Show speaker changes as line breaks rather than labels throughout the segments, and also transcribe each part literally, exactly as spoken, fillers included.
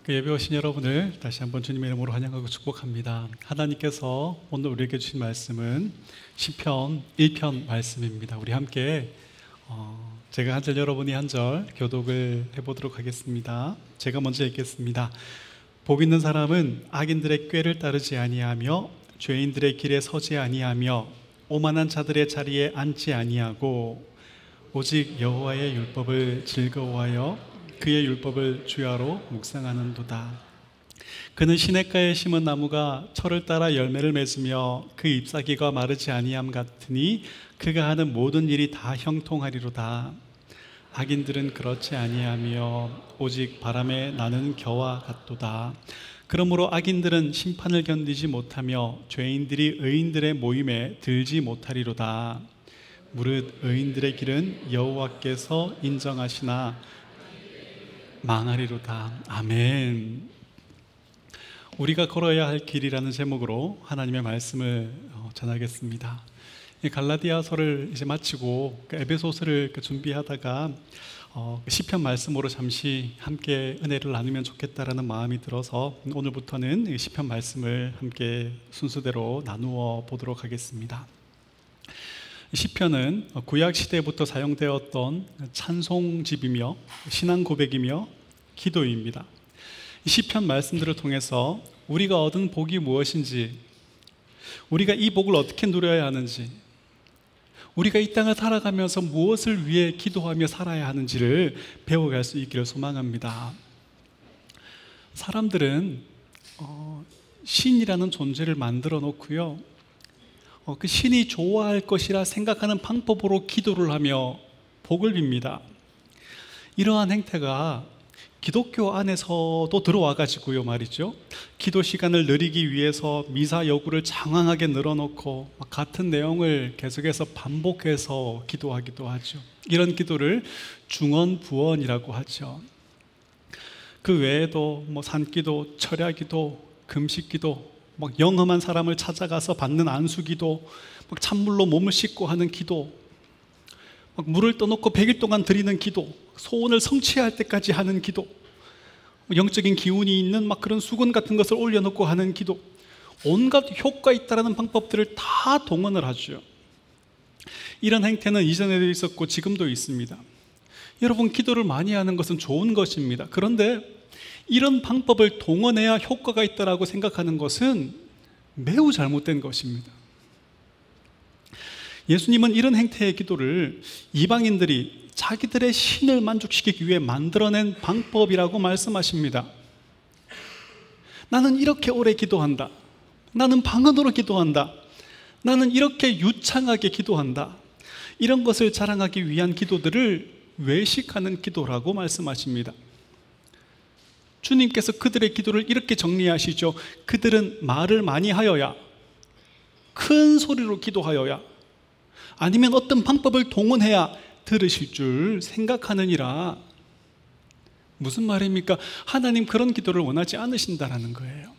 그 예배 오신 여러분을 다시 한번 주님의 이름으로 환영하고 축복합니다. 하나님께서 오늘 우리에게 주신 말씀은 시편 일 편 말씀입니다. 우리 함께 어, 제가 한 절 여러분이 한 절 교독을 해보도록 하겠습니다. 제가 먼저 읽겠습니다. 복 있는 사람은 악인들의 꾀를 따르지 아니하며 죄인들의 길에 서지 아니하며 오만한 자들의 자리에 앉지 아니하고 오직 여호와의 율법을 즐거워하여 그의 율법을 주야로 묵상하는도다. 그는 시냇가에 심은 나무가 철을 따라 열매를 맺으며 그 잎사귀가 마르지 아니함 같으니 그가 하는 모든 일이 다 형통하리로다. 악인들은 그렇지 아니하며 오직 바람에 나는 겨와 같도다. 그러므로 악인들은 심판을 견디지 못하며 죄인들이 의인들의 모임에 들지 못하리로다. 무릇 의인들의 길은 여호와께서 인정하시나 망하리로다. 아멘. 우리가 걸어야 할 길이라는 제목으로 하나님의 말씀을 전하겠습니다. 갈라디아서를 이제 마치고 에베소서를 준비하다가 시편 말씀으로 잠시 함께 은혜를 나누면 좋겠다라는 마음이 들어서 오늘부터는 시편 말씀을 함께 순서대로 나누어 보도록 하겠습니다. 시편은 구약 시대부터 사용되었던 찬송집이며 신앙 고백이며 기도입니다. 이 시편 말씀들을 통해서 우리가 얻은 복이 무엇인지, 우리가 이 복을 어떻게 누려야 하는지, 우리가 이 땅을 살아가면서 무엇을 위해 기도하며 살아야 하는지를 배워갈 수 있기를 소망합니다. 사람들은 어, 신이라는 존재를 만들어 놓고요, 어, 그 신이 좋아할 것이라 생각하는 방법으로 기도를 하며 복을 빕니다. 이러한 행태가 기독교 안에서도 들어와 가지고요 말이죠, 기도 시간을 늘리기 위해서 미사 여구를 장황하게 늘어놓고 같은 내용을 계속해서 반복해서 기도하기도 하죠. 이런 기도를 중언부언이라고 하죠. 그 외에도 뭐 산기도, 철야기도, 금식기도, 막 영험한 사람을 찾아가서 받는 안수기도, 막 찬물로 몸을 씻고 하는 기도, 막 물을 떠놓고 백 일 동안 드리는 기도, 소원을 성취할 때까지 하는 기도, 영적인 기운이 있는 막 그런 수건 같은 것을 올려놓고 하는 기도, 온갖 효과 있다라는 방법들을 다 동원을 하죠. 이런 행태는 이전에도 있었고 지금도 있습니다. 여러분, 기도를 많이 하는 것은 좋은 것입니다. 그런데 이런 방법을 동원해야 효과가 있다고 생각하는 것은 매우 잘못된 것입니다. 예수님은 이런 행태의 기도를 이방인들이 자기들의 신을 만족시키기 위해 만들어낸 방법이라고 말씀하십니다. 나는 이렇게 오래 기도한다. 나는 방언으로 기도한다. 나는 이렇게 유창하게 기도한다. 이런 것을 자랑하기 위한 기도들을 외식하는 기도라고 말씀하십니다. 주님께서 그들의 기도를 이렇게 정리하시죠. 그들은 말을 많이 하여야, 큰 소리로 기도하여야, 아니면 어떤 방법을 동원해야 들으실 줄 생각하느니라. 무슨 말입니까? 하나님 그런 기도를 원하지 않으신다라는 거예요.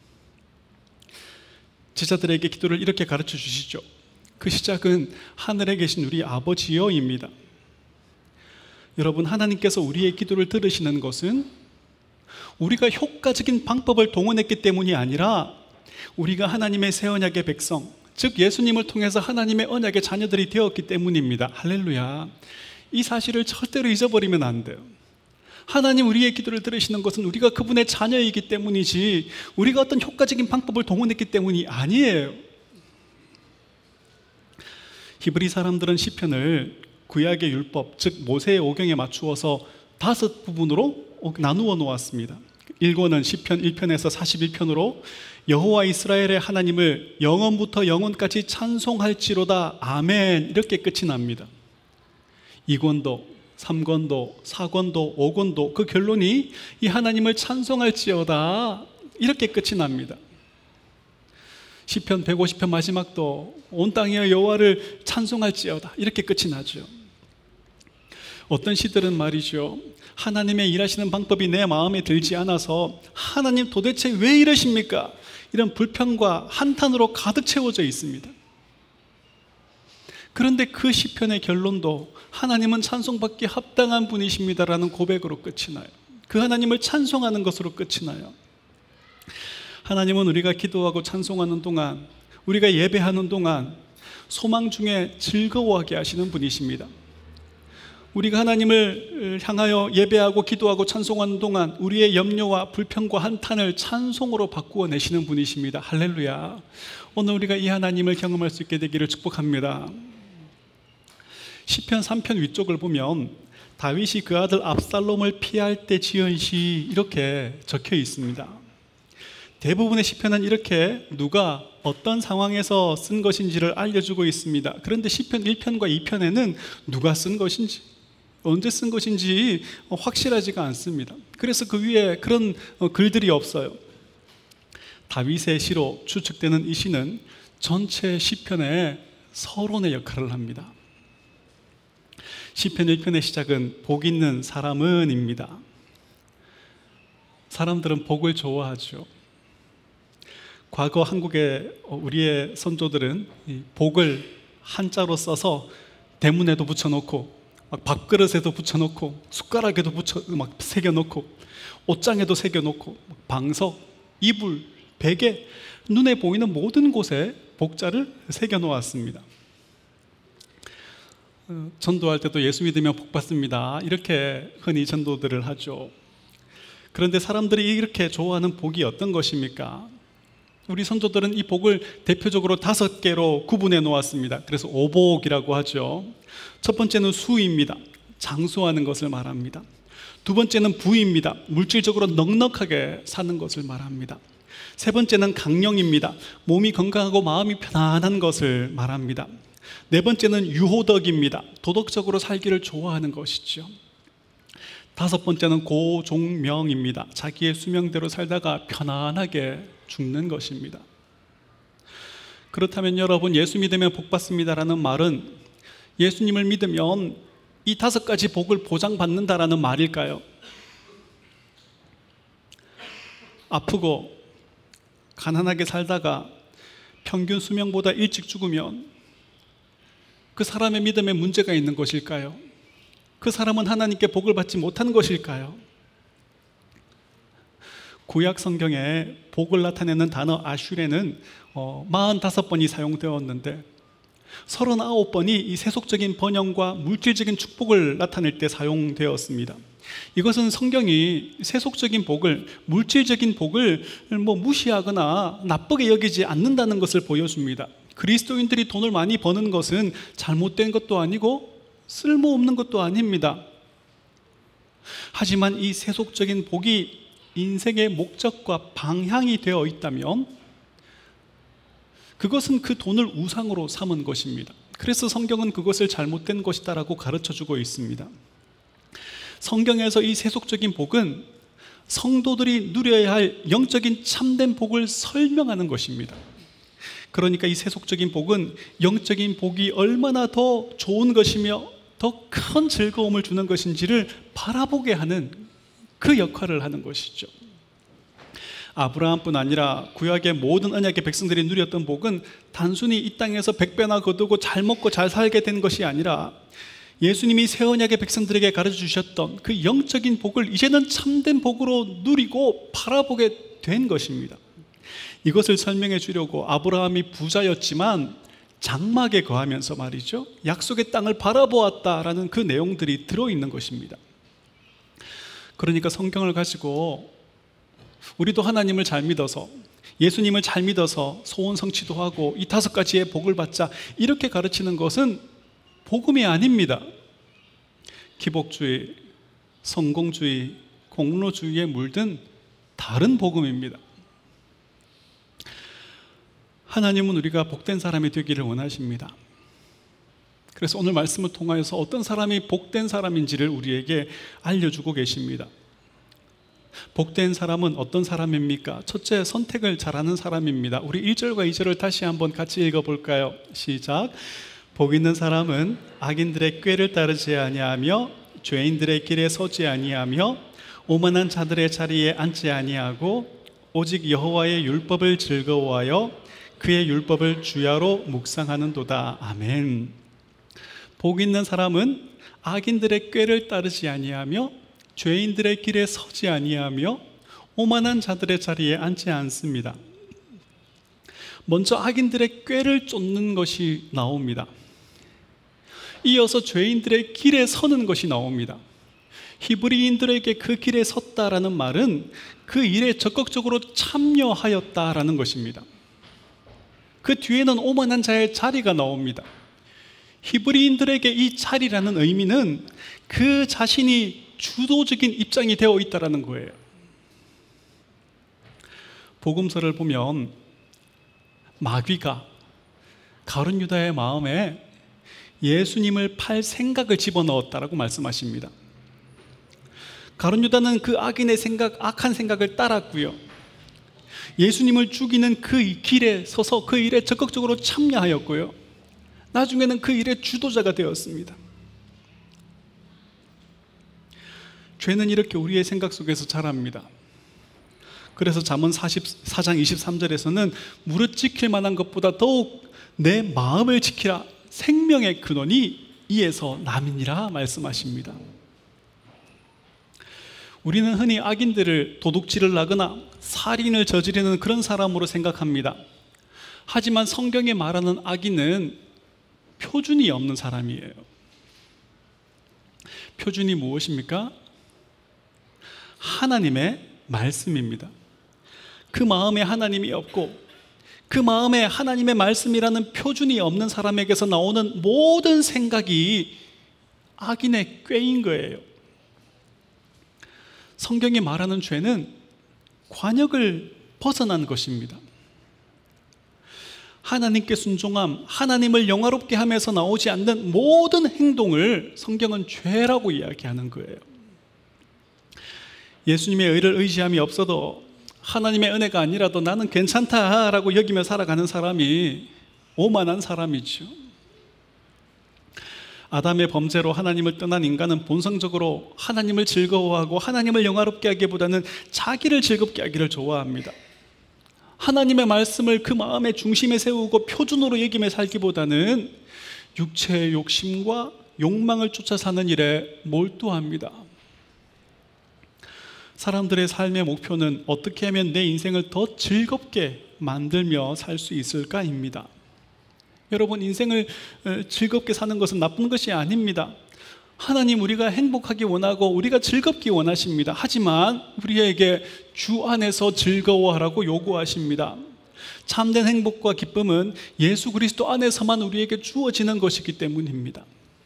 제자들에게 기도를 이렇게 가르쳐 주시죠. 그 시작은 하늘에 계신 우리 아버지여입니다. 여러분, 하나님께서 우리의 기도를 들으시는 것은 우리가 효과적인 방법을 동원했기 때문이 아니라 우리가 하나님의 새 언약의 백성, 즉 예수님을 통해서 하나님의 언약의 자녀들이 되었기 때문입니다. 할렐루야. 이 사실을 절대로 잊어버리면 안 돼요. 하나님 우리의 기도를 들으시는 것은 우리가 그분의 자녀이기 때문이지 우리가 어떤 효과적인 방법을 동원했기 때문이 아니에요. 히브리 사람들은 시편을 구약의 율법, 즉 모세의 오경에 맞추어서 다섯 부분으로 나누어 놓았습니다. 일 권은 시편 일 편에서 사십일 편으로 여호와 이스라엘의 하나님을 영원부터 영원까지 찬송할지로다 아멘, 이렇게 끝이 납니다. 이 권도, 삼 권도, 사 권도, 오 권도 그 결론이 이 하나님을 찬송할지어다, 이렇게 끝이 납니다. 시편 백오십 편 마지막도 온 땅이여 여호와를 찬송할지어다, 이렇게 끝이 나죠. 어떤 시들은 말이죠, 하나님의 일하시는 방법이 내 마음에 들지 않아서 하나님 도대체 왜 이러십니까? 이런 불평과 한탄으로 가득 채워져 있습니다. 그런데 그 시편의 결론도 하나님은 찬송받기 합당한 분이십니다라는 고백으로 끝이 나요. 그 하나님을 찬송하는 것으로 끝이 나요. 하나님은 우리가 기도하고 찬송하는 동안, 우리가 예배하는 동안 소망 중에 즐거워하게 하시는 분이십니다. 우리가 하나님을 향하여 예배하고 기도하고 찬송하는 동안 우리의 염려와 불평과 한탄을 찬송으로 바꾸어 내시는 분이십니다. 할렐루야. 오늘 우리가 이 하나님을 경험할 수 있게 되기를 축복합니다. 시편 삼 편 위쪽을 보면 다윗이 그 아들 압살롬을 피할 때 지은 시 이렇게 적혀 있습니다. 대부분의 시편은 이렇게 누가 어떤 상황에서 쓴 것인지를 알려주고 있습니다. 그런데 시편 일 편과 이 편에는 누가 쓴 것인지, 언제 쓴 것인지 확실하지가 않습니다. 그래서 그 위에 그런 글들이 없어요. 다윗의 시로 추측되는 이 시는 전체 시편의 서론의 역할을 합니다. 시편 일 편의 시작은 복 있는 사람은 입니다. 사람들은 복을 좋아하죠. 과거 한국의 우리의 선조들은 이 복을 한자로 써서 대문에도 붙여놓고 막 밥그릇에도 붙여놓고 숟가락에도 붙여 막 새겨놓고 옷장에도 새겨놓고 방석, 이불, 베개, 눈에 보이는 모든 곳에 복자를 새겨놓았습니다. 전도할 때도 예수 믿으면 복 받습니다, 이렇게 흔히 전도들을 하죠. 그런데 사람들이 이렇게 좋아하는 복이 어떤 것입니까? 우리 선조들은 이 복을 대표적으로 다섯 개로 구분해 놓았습니다. 그래서 오복이라고 하죠. 첫 번째는 수입니다. 장수하는 것을 말합니다. 두 번째는 부입니다. 물질적으로 넉넉하게 사는 것을 말합니다. 세 번째는 강령입니다. 몸이 건강하고 마음이 편안한 것을 말합니다. 네 번째는 유호덕입니다. 도덕적으로 살기를 좋아하는 것이죠. 다섯 번째는 고종명입니다. 자기의 수명대로 살다가 편안하게 죽는 것입니다. 그렇다면 여러분, 예수 믿으면 복 받습니다라는 말은 예수님을 믿으면 이 다섯 가지 복을 보장받는다라는 말일까요? 아프고 가난하게 살다가 평균 수명보다 일찍 죽으면 그 사람의 믿음에 문제가 있는 것일까요? 그 사람은 하나님께 복을 받지 못한 것일까요? 구약 성경에 복을 나타내는 단어 아슈레는 어, 사십오 번이 사용되었는데 삼십구 번이 이 세속적인 번영과 물질적인 축복을 나타낼 때 사용되었습니다. 이것은 성경이 세속적인 복을, 물질적인 복을 뭐 무시하거나 나쁘게 여기지 않는다는 것을 보여줍니다. 그리스도인들이 돈을 많이 버는 것은 잘못된 것도 아니고 쓸모없는 것도 아닙니다. 하지만 이 세속적인 복이 인생의 목적과 방향이 되어 있다면 그것은 그 돈을 우상으로 삼은 것입니다. 그래서 성경은 그것을 잘못된 것이다라고 가르쳐주고 있습니다. 성경에서 이 세속적인 복은 성도들이 누려야 할 영적인 참된 복을 설명하는 것입니다. 그러니까 이 세속적인 복은 영적인 복이 얼마나 더 좋은 것이며 더 큰 즐거움을 주는 것인지를 바라보게 하는 그 역할을 하는 것이죠. 아브라함뿐 아니라 구약의 모든 언약의 백성들이 누렸던 복은 단순히 이 땅에서 백배나 거두고 잘 먹고 잘 살게 된 것이 아니라 예수님이 새 언약의 백성들에게 가르쳐 주셨던 그 영적인 복을 이제는 참된 복으로 누리고 바라보게 된 것입니다. 이것을 설명해 주려고 아브라함이 부자였지만 장막에 거하면서 말이죠, 약속의 땅을 바라보았다라는 그 내용들이 들어있는 것입니다. 그러니까 성경을 가지고 우리도 하나님을 잘 믿어서, 예수님을 잘 믿어서 소원 성취도 하고 이 다섯 가지의 복을 받자, 이렇게 가르치는 것은 복음이 아닙니다. 기복주의, 성공주의, 공로주의에 물든 다른 복음입니다. 하나님은 우리가 복된 사람이 되기를 원하십니다. 그래서 오늘 말씀을 통하여서 어떤 사람이 복된 사람인지를 우리에게 알려주고 계십니다. 복된 사람은 어떤 사람입니까? 첫째, 선택을 잘하는 사람입니다. 우리 일 절과 이 절을 다시 한번 같이 읽어볼까요? 시작. 복 있는 사람은 악인들의 꾀를 따르지 아니하며 죄인들의 길에 서지 아니하며 오만한 자들의 자리에 앉지 아니하고 오직 여호와의 율법을 즐거워하여 그의 율법을 주야로 묵상하는도다. 아멘. 복 있는 사람은 악인들의 꾀를 따르지 아니하며 죄인들의 길에 서지 아니하며 오만한 자들의 자리에 앉지 않습니다. 먼저 악인들의 꾀를 쫓는 것이 나옵니다. 이어서 죄인들의 길에 서는 것이 나옵니다. 히브리인들에게 그 길에 섰다라는 말은 그 일에 적극적으로 참여하였다라는 것입니다. 그 뒤에는 오만한 자의 자리가 나옵니다. 히브리인들에게 이 자리라는 의미는 그 자신이 주도적인 입장이 되어 있다라는 거예요. 복음서를 보면 마귀가 가룟 유다의 마음에 예수님을 팔 생각을 집어넣었다라고 말씀하십니다. 가룟 유다는 그 악인의 생각, 악한 생각을 따랐고요, 예수님을 죽이는 그 길에 서서 그 일에 적극적으로 참여하였고요, 나중에는 그 일의 주도자가 되었습니다. 죄는 이렇게 우리의 생각 속에서 자랍니다. 그래서 잠언 사십사 장 이십삼 절에서는 무릇 지킬 만한 것보다 더욱 내 마음을 지키라, 생명의 근원이 이에서 남이니라 말씀하십니다. 우리는 흔히 악인들을 도둑질을 하거나 살인을 저지르는 그런 사람으로 생각합니다. 하지만 성경에 말하는 악인은 표준이 없는 사람이에요. 표준이 무엇입니까? 하나님의 말씀입니다. 그 마음에 하나님이 없고 그 마음에 하나님의 말씀이라는 표준이 없는 사람에게서 나오는 모든 생각이 악인의 꾀인 거예요. 성경이 말하는 죄는 관역을 벗어난 것입니다. 하나님께 순종함, 하나님을 영화롭게 하면서 나오지 않는 모든 행동을 성경은 죄라고 이야기하는 거예요. 예수님의 의를 의지함이 없어도, 하나님의 은혜가 아니라도 나는 괜찮다라고 여기며 살아가는 사람이 오만한 사람이죠. 아담의 범죄로 하나님을 떠난 인간은 본성적으로 하나님을 즐거워하고 하나님을 영화롭게 하기보다는 자기를 즐겁게 하기를 좋아합니다. 하나님의 말씀을 그 마음의 중심에 세우고 표준으로 여기며 살기보다는 육체의 욕심과 욕망을 쫓아 사는 일에 몰두합니다. 사람들의 삶의 목표는 어떻게 하면 내 인생을 더 즐겁게 만들며 살 수 있을까입니다. 여러분, 인생을 즐겁게 사는 것은 나쁜 것이 아닙니다. 하나님 우리가 행복하기 원하고 우리가 즐겁기 원하십니다. 하지만 우리에게 주 안에서 즐거워하라고 요구하십니다. 참된 행복과 기쁨은 예수 그리스도 안에서만 우리에게 주어지는 것이기 때문입니다.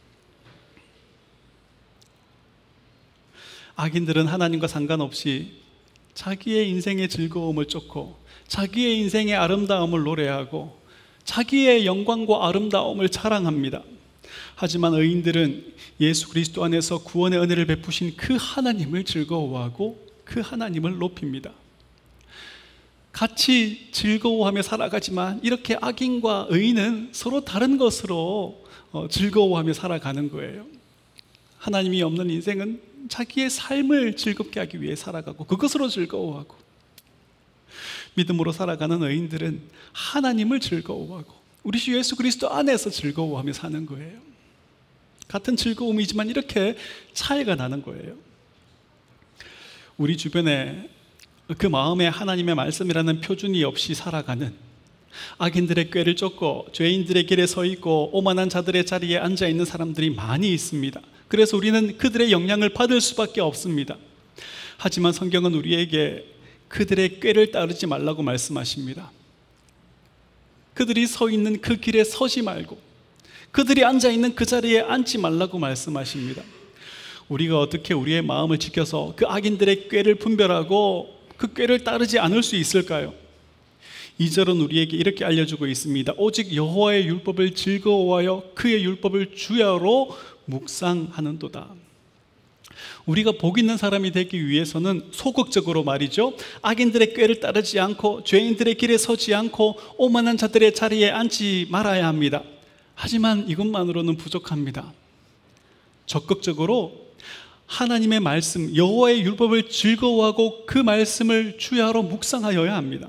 악인들은 하나님과 상관없이 자기의 인생의 즐거움을 쫓고 자기의 인생의 아름다움을 노래하고 자기의 영광과 아름다움을 자랑합니다. 하지만 의인들은 예수 그리스도 안에서 구원의 은혜를 베푸신 그 하나님을 즐거워하고 그 하나님을 높입니다. 같이 즐거워하며 살아가지만 이렇게 악인과 의인은 서로 다른 것으로 즐거워하며 살아가는 거예요. 하나님이 없는 인생은 자기의 삶을 즐겁게 하기 위해 살아가고 그것으로 즐거워하고, 믿음으로 살아가는 의인들은 하나님을 즐거워하고 우리 주 예수 그리스도 안에서 즐거워하며 사는 거예요. 같은 즐거움이지만 이렇게 차이가 나는 거예요. 우리 주변에 그 마음에 하나님의 말씀이라는 표준이 없이 살아가는, 악인들의 꾀를 쫓고 죄인들의 길에 서 있고 오만한 자들의 자리에 앉아 있는 사람들이 많이 있습니다. 그래서 우리는 그들의 영향을 받을 수밖에 없습니다. 하지만 성경은 우리에게 그들의 꾀를 따르지 말라고 말씀하십니다. 그들이 서 있는 그 길에 서지 말고 그들이 앉아 있는 그 자리에 앉지 말라고 말씀하십니다. 우리가 어떻게 우리의 마음을 지켜서 그 악인들의 꾀를 분별하고 그 꾀를 따르지 않을 수 있을까요? 이 절은 우리에게 이렇게 알려주고 있습니다. 오직 여호와의 율법을 즐거워하여 그의 율법을 주야로 묵상하는도다. 우리가 복 있는 사람이 되기 위해서는 소극적으로 말이죠, 악인들의 꾀를 따르지 않고 죄인들의 길에 서지 않고 오만한 자들의 자리에 앉지 말아야 합니다. 하지만 이것만으로는 부족합니다. 적극적으로 하나님의 말씀, 여호와의 율법을 즐거워하고 그 말씀을 주야로 묵상하여야 합니다.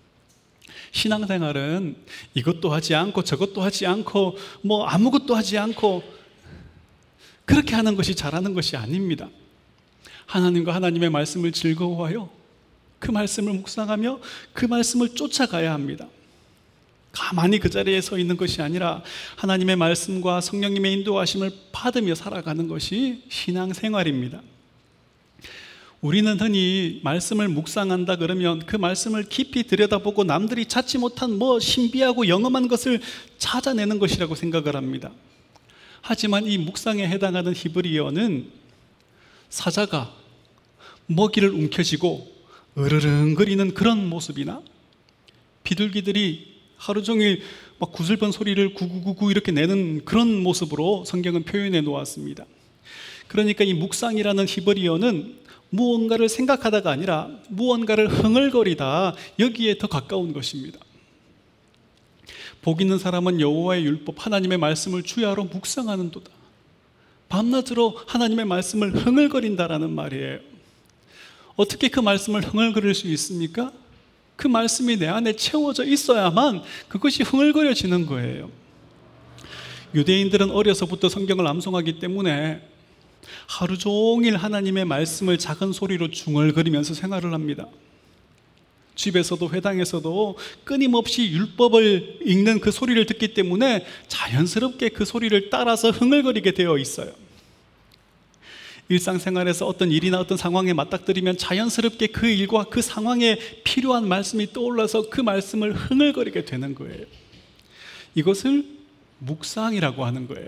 신앙생활은 이것도 하지 않고 저것도 하지 않고 뭐 아무것도 하지 않고 그렇게 하는 것이 잘하는 것이 아닙니다. 하나님과 하나님의 말씀을 즐거워하여 그 말씀을 묵상하며 그 말씀을 쫓아가야 합니다. 가만히 그 자리에 서 있는 것이 아니라 하나님의 말씀과 성령님의 인도하심을 받으며 살아가는 것이 신앙생활입니다. 우리는 흔히 말씀을 묵상한다 그러면 그 말씀을 깊이 들여다보고 남들이 찾지 못한 뭐 신비하고 영험한 것을 찾아내는 것이라고 생각을 합니다. 하지만 이 묵상에 해당하는 히브리어는 사자가 먹이를 움켜쥐고 으르릉거리는 그런 모습이나 비둘기들이 하루 종일 막 구슬번 소리를 구구구구 이렇게 내는 그런 모습으로 성경은 표현해 놓았습니다. 그러니까 이 묵상이라는 히브리어는 무언가를 생각하다가 아니라 무언가를 흥얼거리다, 여기에 더 가까운 것입니다. 복 있는 사람은 여호와의 율법 하나님의 말씀을 주야로 묵상하는도다. 밤낮으로 하나님의 말씀을 흥얼거린다라는 말이에요. 어떻게 그 말씀을 흥얼거릴 수 있습니까? 그 말씀이 내 안에 채워져 있어야만 그것이 흥얼거려지는 거예요. 유대인들은 어려서부터 성경을 암송하기 때문에 하루 종일 하나님의 말씀을 작은 소리로 중얼거리면서 생활을 합니다. 집에서도 회당에서도 끊임없이 율법을 읽는 그 소리를 듣기 때문에 자연스럽게 그 소리를 따라서 흥얼거리게 되어 있어요. 일상생활에서 어떤 일이나 어떤 상황에 맞닥뜨리면 자연스럽게 그 일과 그 상황에 필요한 말씀이 떠올라서 그 말씀을 흥얼거리게 되는 거예요. 이것을 묵상이라고 하는 거예요.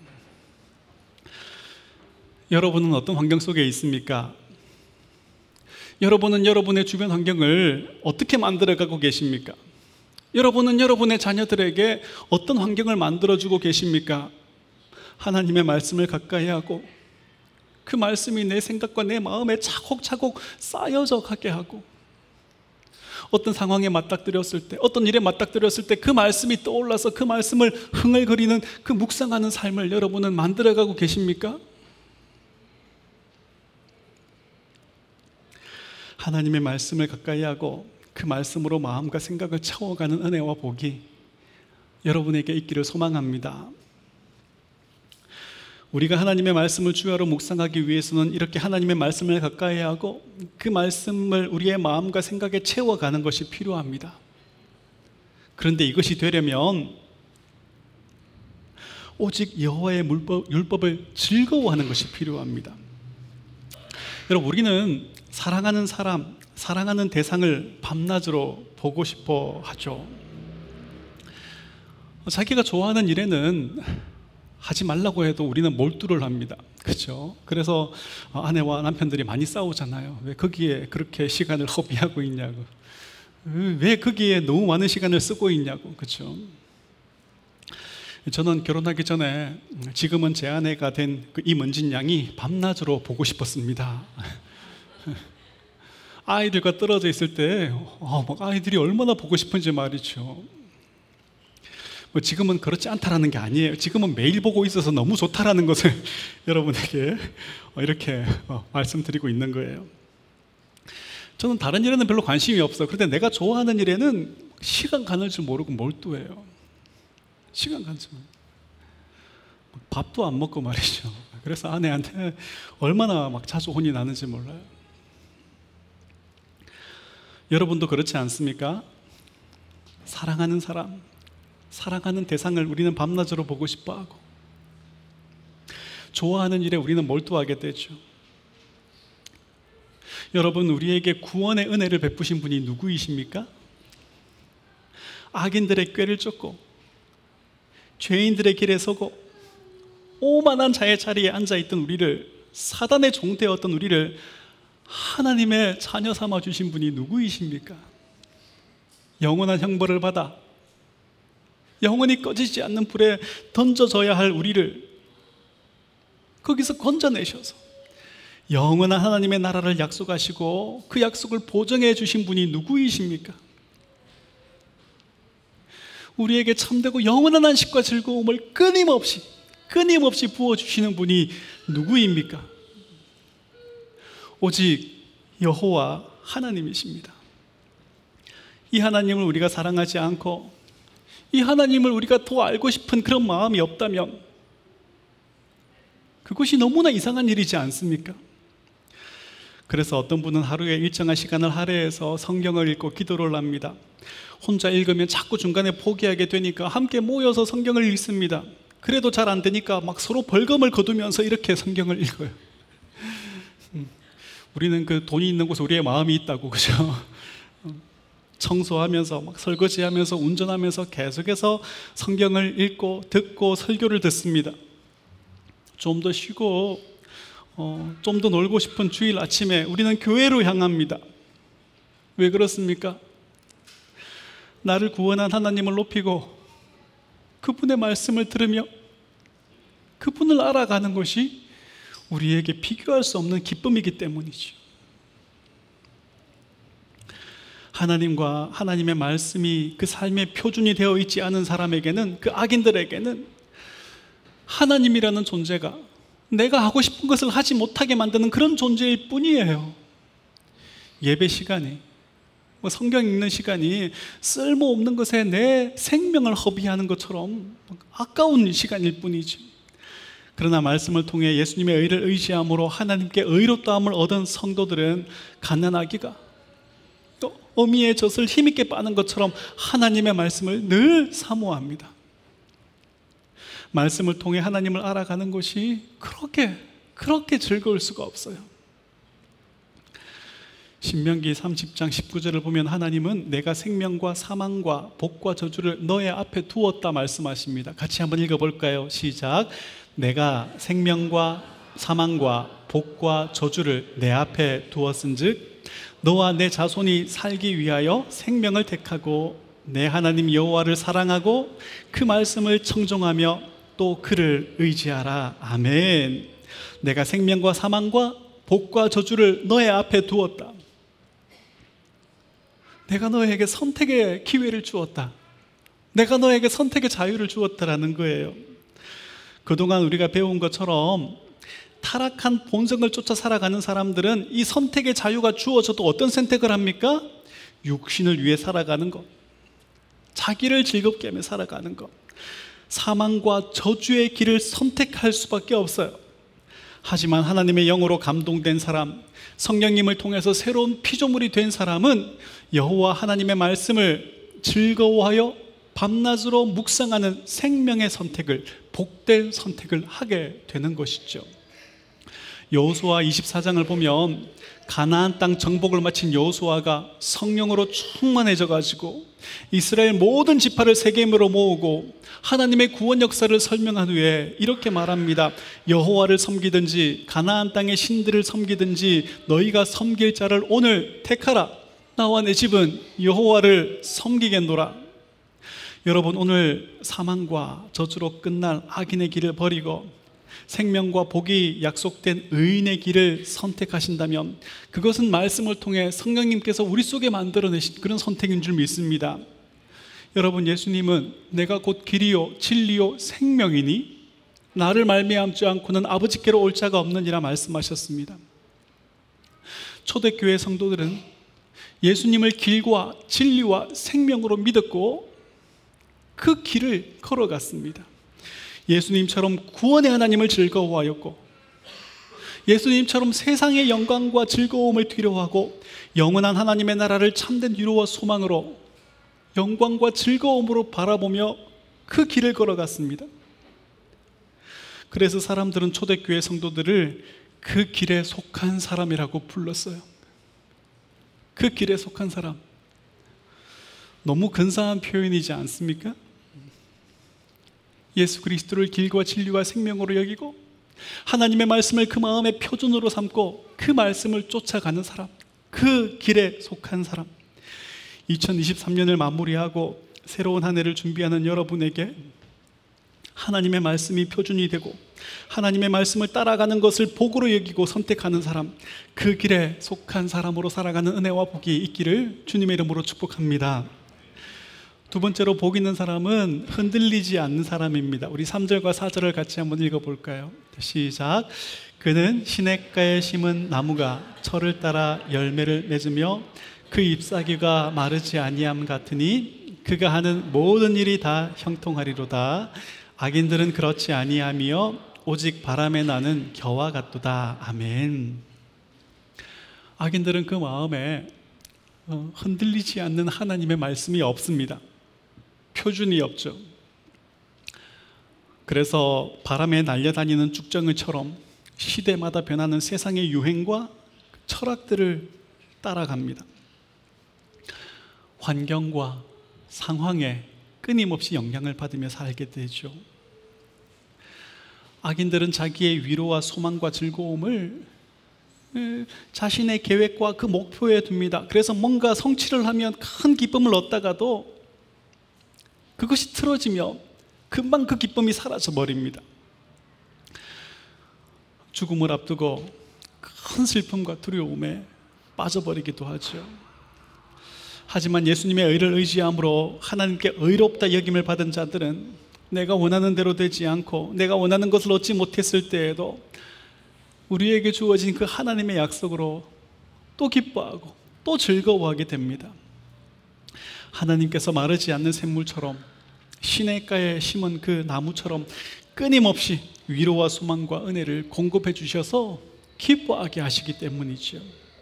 여러분은 어떤 환경 속에 있습니까? 여러분은 여러분의 주변 환경을 어떻게 만들어가고 계십니까? 여러분은 여러분의 자녀들에게 어떤 환경을 만들어주고 계십니까? 하나님의 말씀을 가까이 하고 그 말씀이 내 생각과 내 마음에 차곡차곡 쌓여져 가게 하고, 어떤 상황에 맞닥뜨렸을 때, 어떤 일에 맞닥뜨렸을 때 그 말씀이 떠올라서 그 말씀을 흥얼거리는 그 묵상하는 삶을 여러분은 만들어가고 계십니까? 하나님의 말씀을 가까이 하고 그 말씀으로 마음과 생각을 채워가는 은혜와 복이 여러분에게 있기를 소망합니다. 우리가 하나님의 말씀을 주야로 묵상하기 위해서는 이렇게 하나님의 말씀을 가까이 하고 그 말씀을 우리의 마음과 생각에 채워가는 것이 필요합니다. 그런데 이것이 되려면 오직 여호와의 율법을 즐거워하는 것이 필요합니다. 여러분, 우리는 사랑하는 사람, 사랑하는 대상을 밤낮으로 보고 싶어 하죠. 자기가 좋아하는 일에는 하지 말라고 해도 우리는 몰두를 합니다. 그렇죠? 그래서 아내와 남편들이 많이 싸우잖아요. 왜 거기에 그렇게 시간을 허비하고 있냐고, 왜 거기에 너무 많은 시간을 쓰고 있냐고. 그렇죠? 저는 결혼하기 전에 지금은 제 아내가 된 그 이문진 양이 밤낮으로 보고 싶었습니다. 아이들과 떨어져 있을 때 어, 막 아이들이 얼마나 보고 싶은지 말이죠. 뭐 지금은 그렇지 않다라는 게 아니에요. 지금은 매일 보고 있어서 너무 좋다라는 것을 여러분에게 이렇게 말씀드리고 있는 거예요. 저는 다른 일에는 별로 관심이 없어요. 그런데 내가 좋아하는 일에는 시간 가는 줄 모르고 몰두해요. 시간 가는 줄 모르고. 밥도 안 먹고 말이죠. 그래서 아내한테 얼마나 막 자주 혼이 나는지 몰라요. 여러분도 그렇지 않습니까? 사랑하는 사람, 사랑하는 대상을 우리는 밤낮으로 보고 싶어하고 좋아하는 일에 우리는 몰두하게 되죠. 여러분, 우리에게 구원의 은혜를 베푸신 분이 누구이십니까? 악인들의 꾀를 쫓고 죄인들의 길에 서고 오만한 자의 자리에 앉아있던 우리를, 사단의 종되었던 우리를 하나님의 자녀 삼아 주신 분이 누구이십니까? 영원한 형벌을 받아 영원히 꺼지지 않는 불에 던져져야 할 우리를 거기서 건져내셔서 영원한 하나님의 나라를 약속하시고 그 약속을 보증해 주신 분이 누구이십니까? 우리에게 참되고 영원한 안식과 즐거움을 끊임없이 끊임없이 부어주시는 분이 누구입니까? 오직 여호와 하나님이십니다. 이 하나님을 우리가 사랑하지 않고 이 하나님을 우리가 더 알고 싶은 그런 마음이 없다면 그것이 너무나 이상한 일이지 않습니까? 그래서 어떤 분은 하루에 일정한 시간을 할애해서 성경을 읽고 기도를 합니다. 혼자 읽으면 자꾸 중간에 포기하게 되니까 함께 모여서 성경을 읽습니다. 그래도 잘 안 되니까 막 서로 벌금을 거두면서 이렇게 성경을 읽어요. 우리는 그 돈이 있는 곳에 우리의 마음이 있다고, 그죠? 청소하면서 막 설거지하면서 운전하면서 계속해서 성경을 읽고 듣고 설교를 듣습니다. 좀 더 쉬고 어, 좀 더 놀고 싶은 주일 아침에 우리는 교회로 향합니다. 왜 그렇습니까? 나를 구원한 하나님을 높이고 그분의 말씀을 들으며 그분을 알아가는 것이 우리에게 비교할 수 없는 기쁨이기 때문이죠. 하나님과 하나님의 말씀이 그 삶의 표준이 되어 있지 않은 사람에게는, 그 악인들에게는 하나님이라는 존재가 내가 하고 싶은 것을 하지 못하게 만드는 그런 존재일 뿐이에요. 예배 시간이, 뭐 성경 읽는 시간이 쓸모없는 것에 내 생명을 허비하는 것처럼 아까운 시간일 뿐이지. 그러나 말씀을 통해 예수님의 의를 의지함으로 하나님께 의롭다함을 얻은 성도들은 갓난아기가 또 어미의 젖을 힘있게 빠는 것처럼 하나님의 말씀을 늘 사모합니다. 말씀을 통해 하나님을 알아가는 것이 그렇게 그렇게 즐거울 수가 없어요. 신명기 삼십 장 십구 절을 보면 하나님은 내가 생명과 사망과 복과 저주를 너의 앞에 두었다 말씀하십니다. 같이 한번 읽어볼까요? 시작. 내가 생명과 사망과 복과 저주를 내 앞에 두었은즉 너와 내 자손이 살기 위하여 생명을 택하고 내 하나님 여호와를 사랑하고 그 말씀을 청종하며 또 그를 의지하라. 아멘. 내가 생명과 사망과 복과 저주를 너의 앞에 두었다. 내가 너에게 선택의 기회를 주었다. 내가 너에게 선택의 자유를 주었다라는 거예요. 그동안 우리가 배운 것처럼 타락한 본성을 쫓아 살아가는 사람들은 이 선택의 자유가 주어져도 어떤 선택을 합니까? 육신을 위해 살아가는 것, 자기를 즐겁게 하며 살아가는 것, 사망과 저주의 길을 선택할 수밖에 없어요. 하지만 하나님의 영으로 감동된 사람, 성령님을 통해서 새로운 피조물이 된 사람은 여호와 하나님의 말씀을 즐거워하여 밤낮으로 묵상하는 생명의 선택을, 복된 선택을 하게 되는 것이죠. 여호수아 이십사 장을 보면 가나안 땅 정복을 마친 여호수아가 성령으로 충만해져 가지고 이스라엘 모든 지파를 세겜으로 모으고 하나님의 구원 역사를 설명한 후에 이렇게 말합니다. 여호와를 섬기든지 가나안 땅의 신들을 섬기든지 너희가 섬길 자를 오늘 택하라. 나와 내 집은 여호와를 섬기겠노라. 여러분, 오늘 사망과 저주로 끝날 악인의 길을 버리고 생명과 복이 약속된 의인의 길을 선택하신다면 그것은 말씀을 통해 성령님께서 우리 속에 만들어내신 그런 선택인 줄 믿습니다. 여러분, 예수님은 내가 곧 길이요 진리요 생명이니 나를 말미암지 않고는 아버지께로 올 자가 없느니라 말씀하셨습니다. 초대교회 성도들은 예수님을 길과 진리와 생명으로 믿었고 그 길을 걸어갔습니다. 예수님처럼 구원의 하나님을 즐거워하였고 예수님처럼 세상의 영광과 즐거움을 뒤로하고 영원한 하나님의 나라를 참된 위로와 소망으로 영광과 즐거움으로 바라보며 그 길을 걸어갔습니다. 그래서 사람들은 초대교회 성도들을 그 길에 속한 사람이라고 불렀어요. 그 길에 속한 사람. 너무 근사한 표현이지 않습니까? 예수 그리스도를 길과 진리와 생명으로 여기고 하나님의 말씀을 그 마음의 표준으로 삼고 그 말씀을 쫓아가는 사람, 그 길에 속한 사람. 이천이십삼 년을 마무리하고 새로운 한 해를 준비하는 여러분에게 하나님의 말씀이 표준이 되고 하나님의 말씀을 따라가는 것을 복으로 여기고 선택하는 사람, 그 길에 속한 사람으로 살아가는 은혜와 복이 있기를 주님의 이름으로 축복합니다. 두 번째로 복 있는 사람은 흔들리지 않는 사람입니다. 우리 삼 절과 사 절을 같이 한번 읽어볼까요? 시작. 그는 시냇가에 심은 나무가 철을 따라 열매를 맺으며 그 잎사귀가 마르지 아니함 같으니 그가 하는 모든 일이 다 형통하리로다. 악인들은 그렇지 아니하며 오직 바람에 나는 겨와 같도다. 아멘. 악인들은 그 마음에 어, 흔들리지 않는 하나님의 말씀이 없습니다. 표준이 없죠. 그래서 바람에 날려다니는 쭉정이처럼 시대마다 변하는 세상의 유행과 철학들을 따라갑니다. 환경과 상황에 끊임없이 영향을 받으며 살게 되죠. 악인들은 자기의 위로와 소망과 즐거움을 자신의 계획과 그 목표에 둡니다. 그래서 뭔가 성취를 하면 큰 기쁨을 얻다가도 그것이 틀어지며 금방 그 기쁨이 사라져 버립니다. 죽음을 앞두고 큰 슬픔과 두려움에 빠져버리기도 하죠. 하지만 예수님의 의를 의지함으로 하나님께 의롭다 여김을 받은 자들은 내가 원하는 대로 되지 않고 내가 원하는 것을 얻지 못했을 때에도 우리에게 주어진 그 하나님의 약속으로 또 기뻐하고 또 즐거워하게 됩니다. 하나님께서 마르지 않는 샘물처럼 시냇가에 심은 그 나무처럼 끊임없이 위로와 소망과 은혜를 공급해 주셔서 기뻐하게 하시기 때문이죠.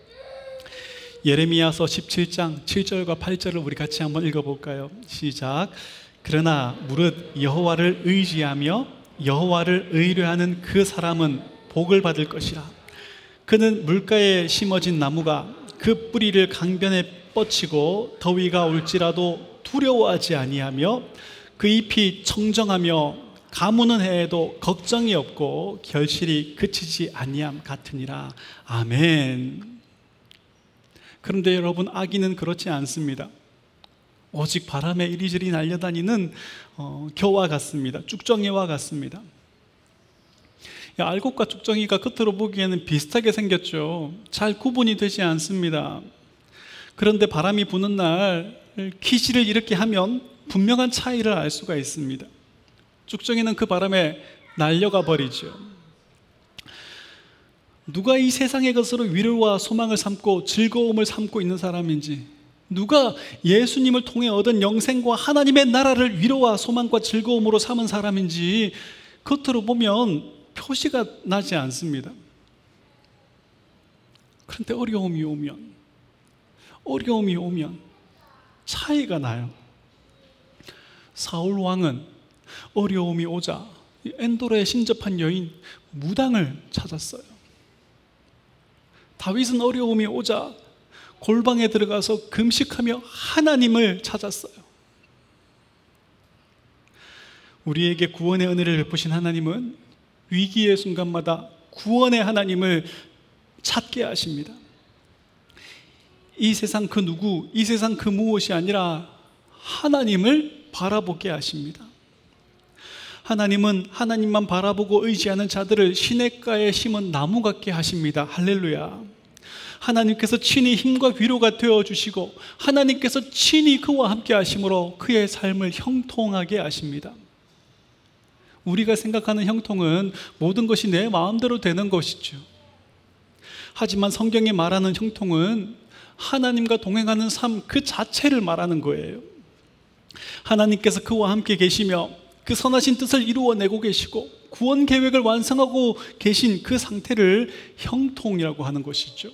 예레미야서 십칠 장 칠 절과 팔 절을 우리 같이 한번 읽어볼까요? 시작. 그러나 무릇 여호와를 의지하며 여호와를 의뢰하는 그 사람은 복을 받을 것이라. 그는 물가에 심어진 나무가 그 뿌리를 강변에 뻗치고 더위가 올지라도 두려워하지 아니하며 그 잎이 청정하며 가무는 해에도 걱정이 없고 결실이 그치지 아니함 같으니라. 아멘. 그런데 여러분, 악인은 그렇지 않습니다. 오직 바람에 이리저리 날려다니는 어, 겨와 같습니다. 쭉정이와 같습니다. 알곡과 쭉정이가 겉으로 보기에는 비슷하게 생겼죠. 잘 구분이 되지 않습니다. 그런데 바람이 부는 날 기지를 이렇게 하면 분명한 차이를 알 수가 있습니다. 쭉정이는 그 바람에 날려가 버리죠. 누가 이 세상의 것으로 위로와 소망을 삼고 즐거움을 삼고 있는 사람인지, 누가 예수님을 통해 얻은 영생과 하나님의 나라를 위로와 소망과 즐거움으로 삼은 사람인지 겉으로 보면 표시가 나지 않습니다. 그런데 어려움이 오면 어려움이 오면 차이가 나요. 사울 왕은 어려움이 오자 엔도라에 신접한 여인 무당을 찾았어요. 다윗은 어려움이 오자 골방에 들어가서 금식하며 하나님을 찾았어요. 우리에게 구원의 은혜를 베푸신 하나님은 위기의 순간마다 구원의 하나님을 찾게 하십니다. 이 세상 그 누구, 이 세상 그 무엇이 아니라 하나님을 바라보게 하십니다. 하나님은 하나님만 바라보고 의지하는 자들을 시냇가에 심은 나무 같게 하십니다. 할렐루야. 하나님께서 친히 힘과 위로가 되어주시고 하나님께서 친히 그와 함께 하심으로 그의 삶을 형통하게 하십니다. 우리가 생각하는 형통은 모든 것이 내 마음대로 되는 것이죠. 하지만 성경이 말하는 형통은 하나님과 동행하는 삶 그 자체를 말하는 거예요. 하나님께서 그와 함께 계시며 그 선하신 뜻을 이루어내고 계시고 구원 계획을 완성하고 계신 그 상태를 형통이라고 하는 것이죠.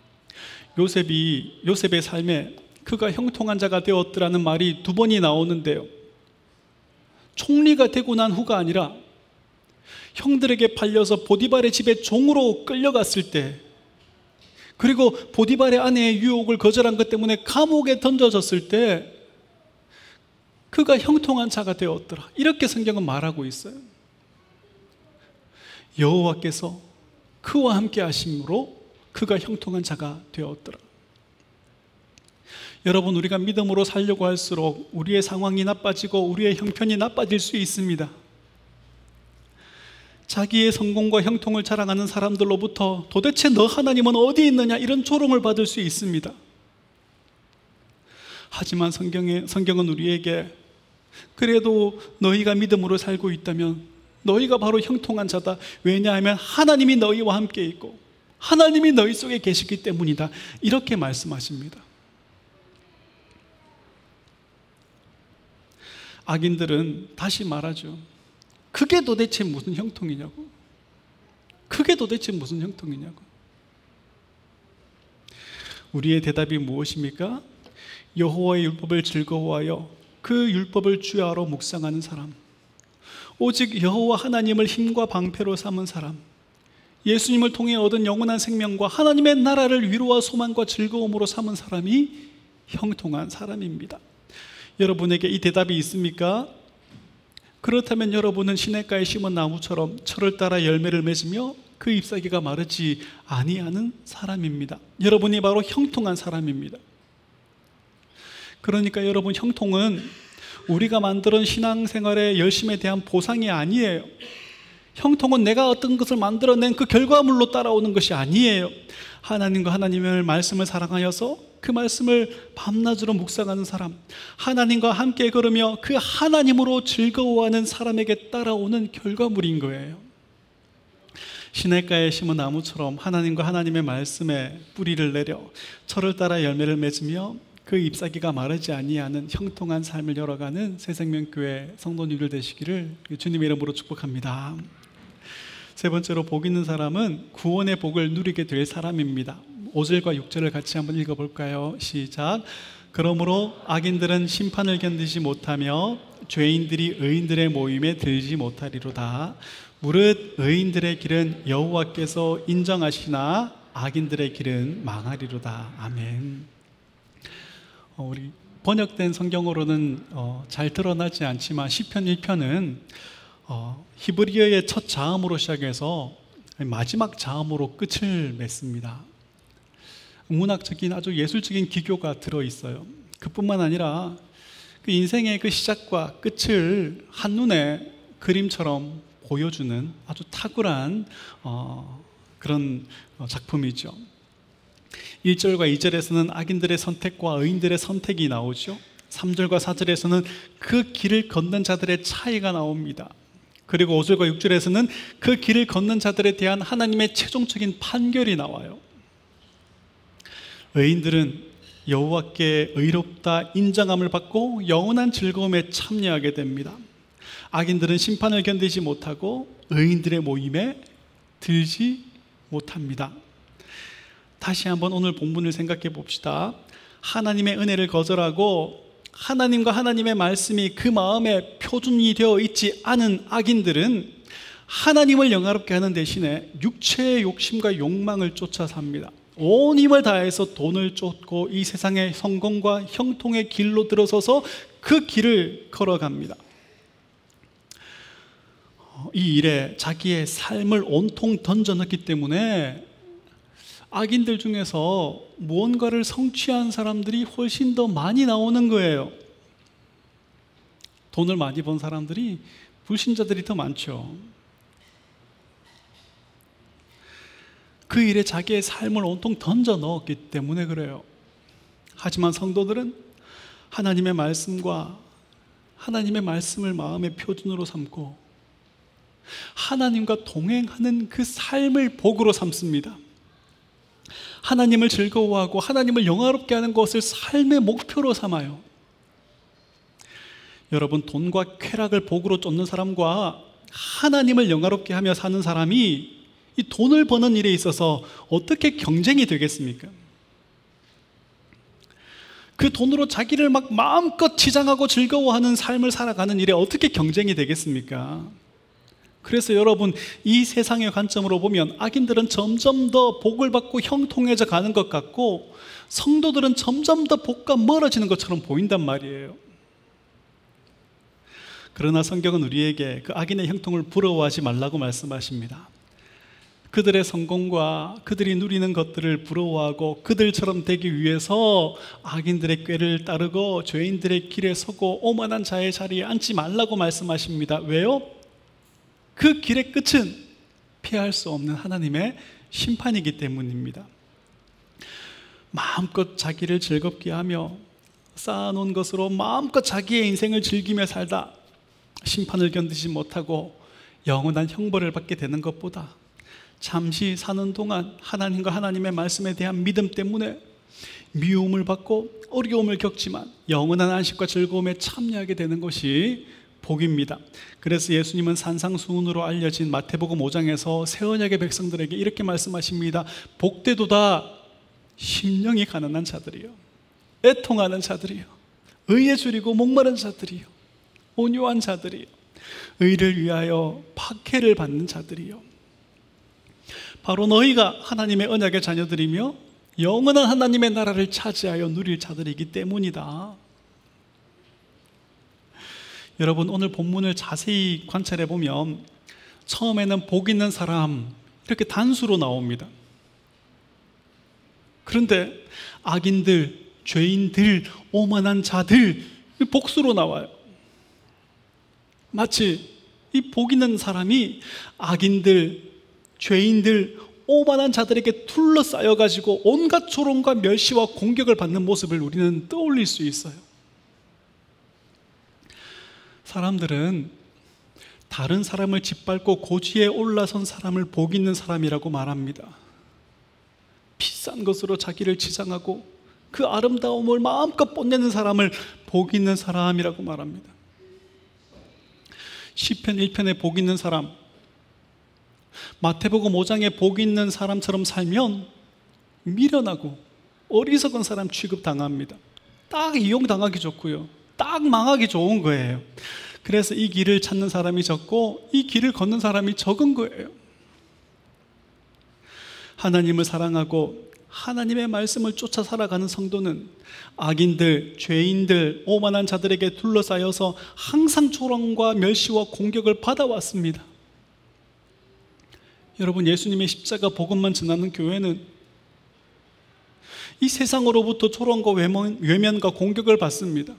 요셉이 요셉의 삶에 그가 형통한 자가 되었더라는 말이 두 번이 나오는데요, 총리가 되고 난 후가 아니라 형들에게 팔려서 보디발의 집에 종으로 끌려갔을 때, 그리고 보디발의 아내의 유혹을 거절한 것 때문에 감옥에 던져졌을 때 그가 형통한 자가 되었더라, 이렇게 성경은 말하고 있어요. 여호와께서 그와 함께 하심으로 그가 형통한 자가 되었더라. 여러분, 우리가 믿음으로 살려고 할수록 우리의 상황이 나빠지고 우리의 형편이 나빠질 수 있습니다. 자기의 성공과 형통을 자랑하는 사람들로부터 도대체 너 하나님은 어디 있느냐, 이런 조롱을 받을 수 있습니다. 하지만 성경에, 성경은 우리에게 그래도 너희가 믿음으로 살고 있다면 너희가 바로 형통한 자다. 왜냐하면 하나님이 너희와 함께 있고 하나님이 너희 속에 계시기 때문이다, 이렇게 말씀하십니다. 악인들은 다시 말하죠. 그게 도대체 무슨 형통이냐고. 그게 도대체 무슨 형통이냐고. 우리의 대답이 무엇입니까? 여호와의 율법을 즐거워하여 그 율법을 주야로 묵상하는 사람, 오직 여호와 하나님을 힘과 방패로 삼은 사람, 예수님을 통해 얻은 영원한 생명과 하나님의 나라를 위로와 소망과 즐거움으로 삼은 사람이 형통한 사람입니다. 여러분에게 이 대답이 있습니까? 그렇다면 여러분은 시냇가에 심은 나무처럼 철을 따라 열매를 맺으며 그 잎사귀가 마르지 아니하는 사람입니다. 여러분이 바로 형통한 사람입니다. 그러니까 여러분, 형통은 우리가 만드는 신앙생활의 열심에 대한 보상이 아니에요. 형통은 내가 어떤 것을 만들어낸 그 결과물로 따라오는 것이 아니에요. 하나님과 하나님의 말씀을 사랑하여서 그 말씀을 밤낮으로 묵상하는 사람, 하나님과 함께 걸으며 그 하나님으로 즐거워하는 사람에게 따라오는 결과물인 거예요. 시냇가에 심은 나무처럼 하나님과 하나님의 말씀에 뿌리를 내려 철을 따라 열매를 맺으며 그 잎사귀가 마르지 아니하는 형통한 삶을 열어가는 새생명교회 성도님들 되시기를 주님의 이름으로 축복합니다. 세 번째로, 복 있는 사람은 구원의 복을 누리게 될 사람입니다. 오 절과 육 절을 같이 한번 읽어볼까요? 시작. 그러므로 악인들은 심판을 견디지 못하며 죄인들이 의인들의 모임에 들지 못하리로다. 무릇 의인들의 길은 여호와께서 인정하시나 악인들의 길은 망하리로다. 아멘. 어, 우리 번역된 성경으로는 어, 잘 드러나지 않지만 시편 일 편은 어, 히브리어의 첫 자음으로 시작해서 마지막 자음으로 끝을 맺습니다. 문학적인 아주 예술적인 기교가 들어있어요. 그뿐만 아니라 그 인생의 그 시작과 끝을 한눈에 그림처럼 보여주는 아주 탁월한 어, 그런 작품이죠. 일 절과 이 절에서는 악인들의 선택과 의인들의 선택이 나오죠. 삼 절과 사 절에서는 그 길을 걷는 자들의 차이가 나옵니다. 그리고 오 절과 육 절에서는 그 길을 걷는 자들에 대한 하나님의 최종적인 판결이 나와요. 의인들은 여호와께 의롭다 인정함을 받고 영원한 즐거움에 참여하게 됩니다. 악인들은 심판을 견디지 못하고 의인들의 모임에 들지 못합니다. 다시 한번 오늘 본문을 생각해 봅시다. 하나님의 은혜를 거절하고 하나님과 하나님의 말씀이 그 마음에 표준이 되어 있지 않은 악인들은 하나님을 영화롭게 하는 대신에 육체의 욕심과 욕망을 쫓아 삽니다. 온 힘을 다해서 돈을 쫓고 이 세상의 성공과 형통의 길로 들어서서 그 길을 걸어갑니다. 이 일에 자기의 삶을 온통 던져넣기 때문에 악인들 중에서 무언가를 성취한 사람들이 훨씬 더 많이 나오는 거예요. 돈을 많이 번 사람들이, 불신자들이 더 많죠. 그 일에 자기의 삶을 온통 던져 넣었기 때문에 그래요. 하지만 성도들은 하나님의 말씀과 하나님의 말씀을 마음의 표준으로 삼고 하나님과 동행하는 그 삶을 복으로 삼습니다. 하나님을 즐거워하고 하나님을 영화롭게 하는 것을 삶의 목표로 삼아요. 여러분, 돈과 쾌락을 복으로 쫓는 사람과 하나님을 영화롭게 하며 사는 사람이 이 돈을 버는 일에 있어서 어떻게 경쟁이 되겠습니까? 그 돈으로 자기를 막 마음껏 치장하고 즐거워하는 삶을 살아가는 일에 어떻게 경쟁이 되겠습니까? 그래서 여러분, 이 세상의 관점으로 보면 악인들은 점점 더 복을 받고 형통해져 가는 것 같고 성도들은 점점 더 복과 멀어지는 것처럼 보인단 말이에요. 그러나 성경은 우리에게 그 악인의 형통을 부러워하지 말라고 말씀하십니다. 그들의 성공과 그들이 누리는 것들을 부러워하고 그들처럼 되기 위해서 악인들의 꾀를 따르고 죄인들의 길에 서고 오만한 자의 자리에 앉지 말라고 말씀하십니다. 왜요? 그 길의 끝은 피할 수 없는 하나님의 심판이기 때문입니다. 마음껏 자기를 즐겁게 하며 쌓아놓은 것으로 마음껏 자기의 인생을 즐기며 살다 심판을 견디지 못하고 영원한 형벌을 받게 되는 것보다 잠시 사는 동안 하나님과 하나님의 말씀에 대한 믿음 때문에 미움을 받고 어려움을 겪지만 영원한 안식과 즐거움에 참여하게 되는 것이 복입니다. 그래서 예수님은 산상수훈으로 알려진 마태복음 오 장에서 새 언약의 백성들에게 이렇게 말씀하십니다. 복되도다. 심령이 가난한 자들이요, 애통하는 자들이요, 의에 줄이고 목마른 자들이요, 온유한 자들이요, 의를 위하여 박해를 받는 자들이요, 바로 너희가 하나님의 언약의 자녀들이며 영원한 하나님의 나라를 차지하여 누릴 자들이기 때문이다. 여러분, 오늘 본문을 자세히 관찰해 보면 처음에는 복 있는 사람 이렇게 단수로 나옵니다. 그런데 악인들, 죄인들, 오만한 자들 복수로 나와요. 마치 이 복 있는 사람이 악인들, 죄인들, 오만한 자들에게 둘러싸여 가지고 온갖 조롱과 멸시와 공격을 받는 모습을 우리는 떠올릴 수 있어요. 사람들은 다른 사람을 짓밟고 고지에 올라선 사람을 복 있는 사람이라고 말합니다. 비싼 것으로 자기를 치장하고 그 아름다움을 마음껏 뽐내는 사람을 복 있는 사람이라고 말합니다. 시편 일 편에 복 있는 사람, 마태복음 오 장에 복 있는 사람처럼 살면 미련하고 어리석은 사람 취급당합니다. 딱 이용당하기 좋고요, 딱 망하기 좋은 거예요. 그래서 이 길을 찾는 사람이 적고 이 길을 걷는 사람이 적은 거예요. 하나님을 사랑하고 하나님의 말씀을 쫓아 살아가는 성도는 악인들, 죄인들, 오만한 자들에게 둘러싸여서 항상 조롱과 멸시와 공격을 받아왔습니다. 여러분, 예수님의 십자가 복음만 전하는 교회는 이 세상으로부터 조롱과 외면, 외면과 공격을 받습니다.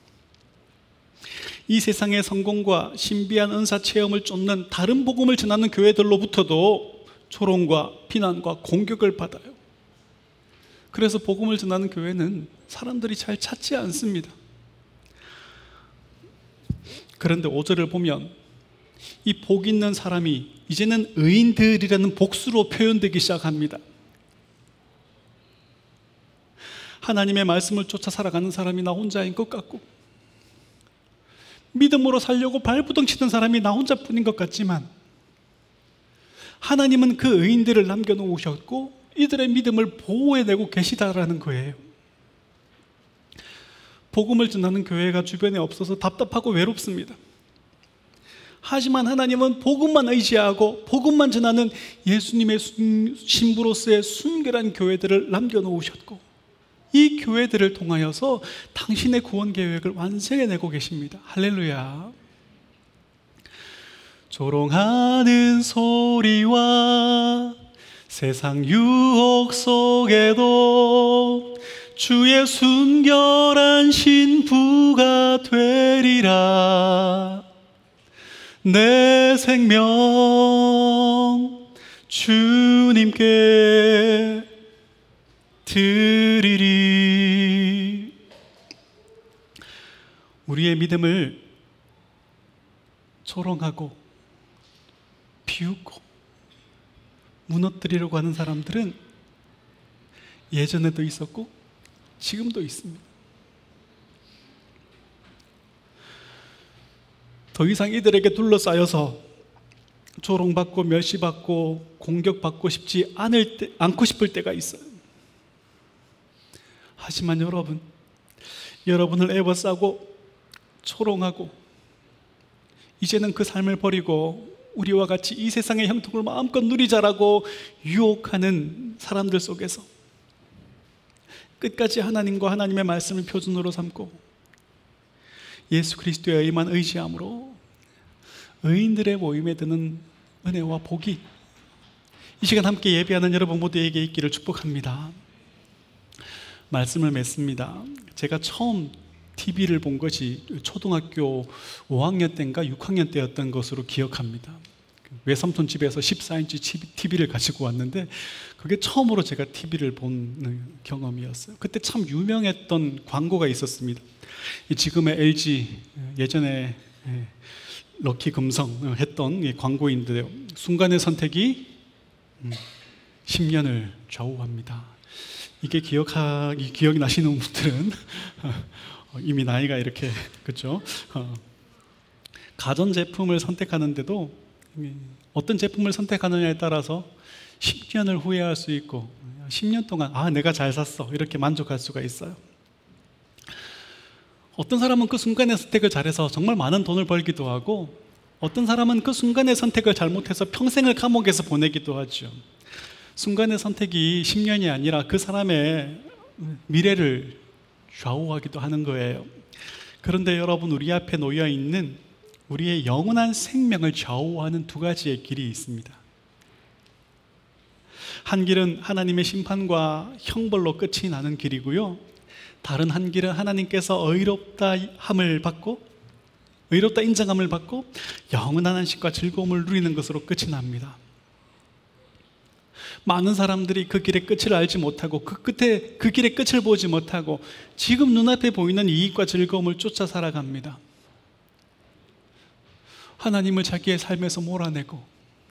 이 세상의 성공과 신비한 은사 체험을 쫓는 다른 복음을 전하는 교회들로부터도 조롱과 비난과 공격을 받아요. 그래서 복음을 전하는 교회는 사람들이 잘 찾지 않습니다. 그런데 오 절을 보면 이 복 있는 사람이 이제는 의인들이라는 복수로 표현되기 시작합니다. 하나님의 말씀을 쫓아 살아가는 사람이 나 혼자인 것 같고, 믿음으로 살려고 발부둥 치던 사람이 나 혼자뿐인 것 같지만, 하나님은 그 의인들을 남겨놓으셨고 이들의 믿음을 보호해내고 계시다라는 거예요. 복음을 전하는 교회가 주변에 없어서 답답하고 외롭습니다. 하지만 하나님은 복음만 의지하고 복음만 전하는 예수님의 신부로서의 순결한 교회들을 남겨놓으셨고, 이 교회들을 통하여서 당신의 구원 계획을 완성해내고 계십니다. 할렐루야. 조롱하는 소리와 세상 유혹 속에도 주의 순결한 신부가 되리라. 내 생명 주님께 드리리. 우리의 믿음을 조롱하고 비웃고 무너뜨리려고 하는 사람들은 예전에도 있었고 지금도 있습니다. 더 이상 이들에게 둘러싸여서 조롱받고 멸시받고 공격받고 싶지 않을 때, 않고 싶을 때가 있어요. 하지만 여러분, 여러분을 애워싸고 조롱하고 이제는 그 삶을 버리고 우리와 같이 이 세상의 형통을 마음껏 누리자라고 유혹하는 사람들 속에서 끝까지 하나님과 하나님의 말씀을 표준으로 삼고 예수 그리스도의 의만 의지함으로 의인들의 모임에 드는 은혜와 복이 이 시간 함께 예배하는 여러분 모두에게 있기를 축복합니다. 말씀을 맺습니다. 제가 처음 티비를 본 것이 초등학교 오 학년 때인가 육 학년 때였던 것으로 기억합니다. 외삼촌 집에서 십사 인치 티비를 가지고 왔는데 그게 처음으로 제가 티비를 본 경험이었어요. 그때 참 유명했던 광고가 있었습니다. 지금의 엘지, 예전에 럭키 금성 했던 광고인데요, 순간의 선택이 십 년을 좌우합니다. 이게 기억하, 기억이 나시는 분들은 이미 나이가 이렇게, 그렇죠? 가전제품을 선택하는데도 어떤 제품을 선택하느냐에 따라서 십 년을 후회할 수 있고 십 년 동안 아 내가 잘 샀어 이렇게 만족할 수가 있어요. 어떤 사람은 그 순간의 선택을 잘해서 정말 많은 돈을 벌기도 하고, 어떤 사람은 그 순간의 선택을 잘못해서 평생을 감옥에서 보내기도 하죠. 순간의 선택이 십 년이 아니라 그 사람의 미래를 좌우하기도 하는 거예요. 그런데 여러분, 우리 앞에 놓여 있는 우리의 영원한 생명을 좌우하는 두 가지의 길이 있습니다. 한 길은 하나님의 심판과 형벌로 끝이 나는 길이고요, 다른 한 길은 하나님께서 의롭다 함을 받고 의롭다 인정함을 받고 영원한 안식과 즐거움을 누리는 것으로 끝이 납니다. 많은 사람들이 그 길의 끝을 알지 못하고 그 끝에 그 길의 끝을 보지 못하고 지금 눈앞에 보이는 이익과 즐거움을 쫓아 살아갑니다. 하나님을 자기의 삶에서 몰아내고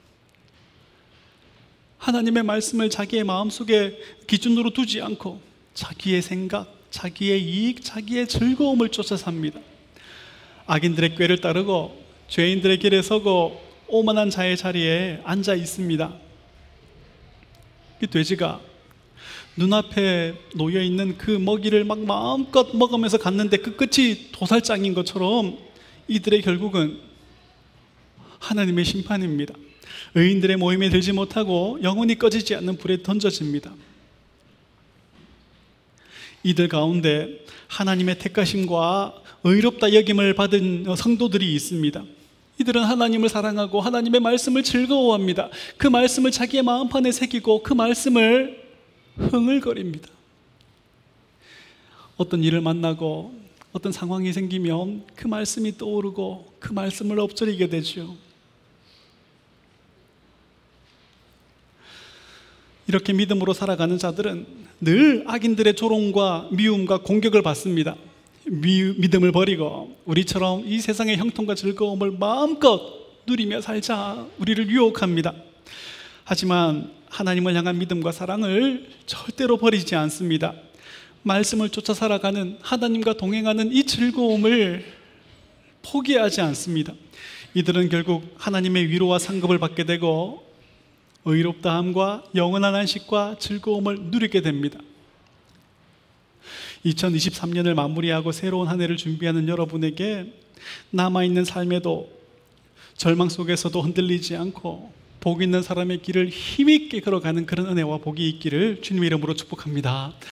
하나님의 말씀을 자기의 마음속에 기준으로 두지 않고 자기의 생각, 자기의 이익, 자기의 즐거움을 쫓아 삽니다. 악인들의 꾀를 따르고 죄인들의 길에 서고 오만한 자의 자리에 앉아 있습니다. 이 돼지가 눈앞에 놓여있는 그 먹이를 막 마음껏 먹으면서 갔는데 그 끝이 도살장인 것처럼 이들의 결국은 하나님의 심판입니다. 의인들의 모임에 들지 못하고 영원히 꺼지지 않는 불에 던져집니다. 이들 가운데 하나님의 택하심과 의롭다 여김을 받은 성도들이 있습니다. 이들은 하나님을 사랑하고 하나님의 말씀을 즐거워합니다. 그 말씀을 자기의 마음판에 새기고 그 말씀을 흥얼거립니다. 어떤 일을 만나고 어떤 상황이 생기면 그 말씀이 떠오르고 그 말씀을 엎드리게 되죠. 이렇게 믿음으로 살아가는 자들은 늘 악인들의 조롱과 미움과 공격을 받습니다. 미, 믿음을 버리고 우리처럼 이 세상의 형통과 즐거움을 마음껏 누리며 살자 우리를 유혹합니다. 하지만 하나님을 향한 믿음과 사랑을 절대로 버리지 않습니다. 말씀을 쫓아 살아가는, 하나님과 동행하는 이 즐거움을 포기하지 않습니다. 이들은 결국 하나님의 위로와 상급을 받게 되고 의롭다함과 영원한 안식과 즐거움을 누리게 됩니다. 이천이십삼 년을 마무리하고 새로운 한 해를 준비하는 여러분에게 남아있는 삶에도 절망 속에서도 흔들리지 않고 복 있는 사람의 길을 힘있게 걸어가는 그런 은혜와 복이 있기를 주님의 이름으로 축복합니다.